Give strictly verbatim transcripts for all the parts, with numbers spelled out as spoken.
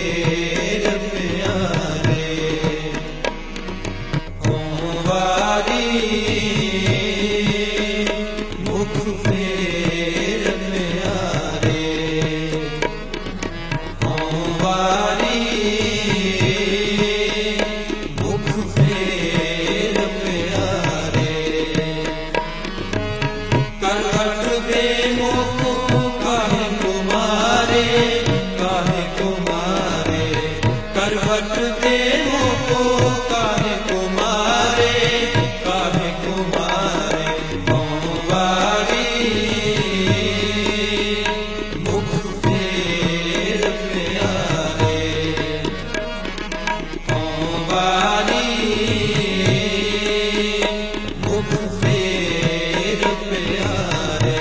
फेर प्यारे हों वारी मुख फेर प्यारे हों वारी मुख फेर प्यारे करवट दे मुख काहे कुमारे काहे कुमारे करवट दे मुख काहे कुमारे काहे कुमारे हों वारी मुख फेर प्यारे हों वारी मुख फेर प्यारे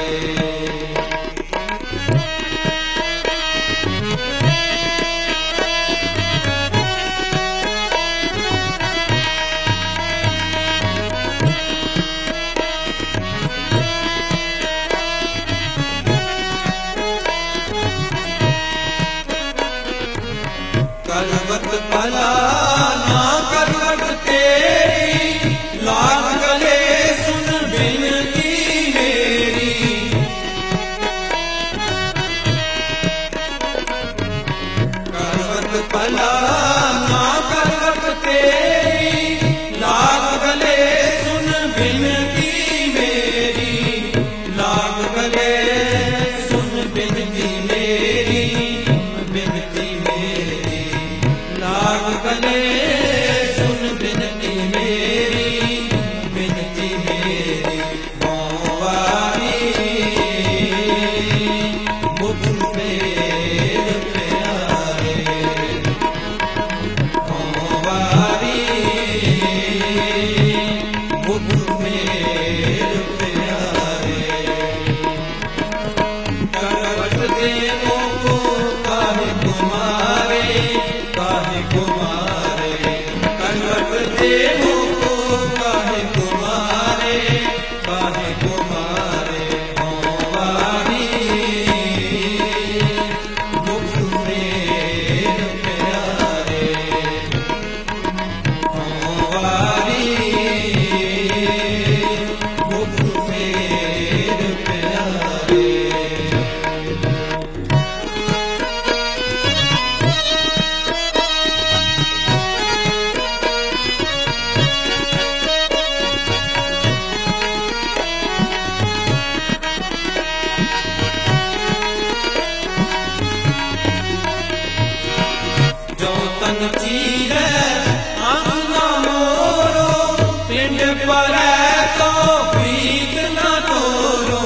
करवट भला ना करवट तेरी लाग गले सुन बिनती मेरी करवट भला ना करवट तेरी लाग गले सुन बिनती मेरी लाग गले सुन बिनती मेरी बिनती मेरी लाग गले सुन बिनती मेरी बिनती मेरी हों वारी मुख फेर प्यारे हों वारी मुख फेर प्यारे करवट दे मुख काहे कुमारे काहे कुमारे करवट दे मुख काहे कुमारे काहे कुमारे हों वारी मुख फेर प्यारे हों वारी मुख फेर प्यारे जो तन चीरे आंगना मोरो पिंड पर तो प्रीत न तोरो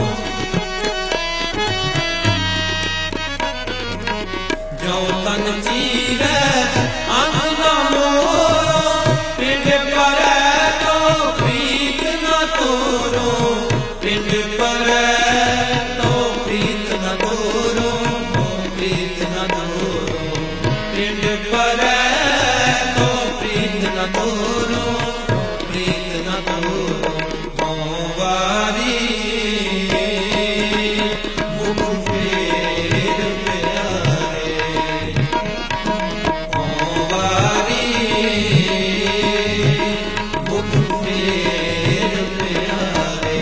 जो तन चीरे आंगना मोरो पिंड पर तो प्रीत न तोरो पिंड पर तो प्रीत न तोरो प्रीत न तोरो पिंड पर तो प्रीत न तोरो प्रीत न तोरो हों वारी मुख फेर प्यारे हों वारी मुख फेर प्यारे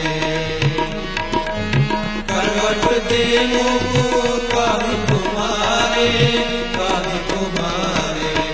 करवट दे मुख काहे कुमारे काहे कुमारे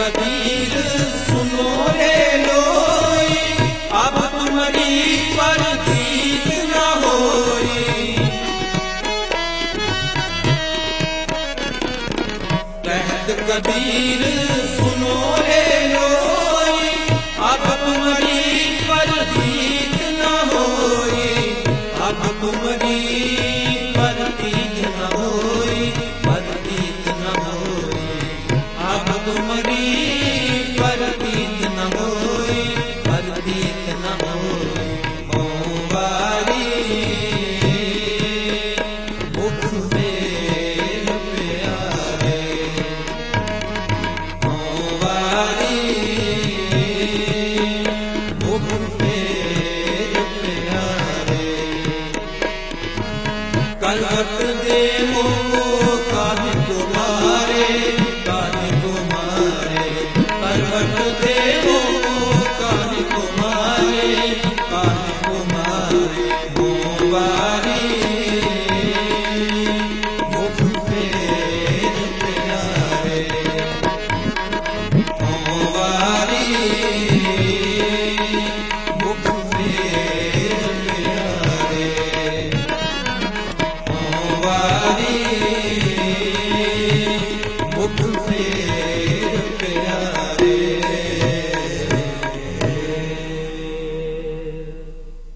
कबीर सुनो रे लोई, अब तुम्हारी परतीत न होई। कहत कबीर सुनो रे लोई, अब तुम्हारी परतीत न होई, अब तुम्हारी परतीत न होई, परतीत न होई, अब तुम्हारी परतीत न होई, परतीत न होई। मोवारी मुख मेल प्यारे, मोवारी मुख मेल प्यारे। कलवत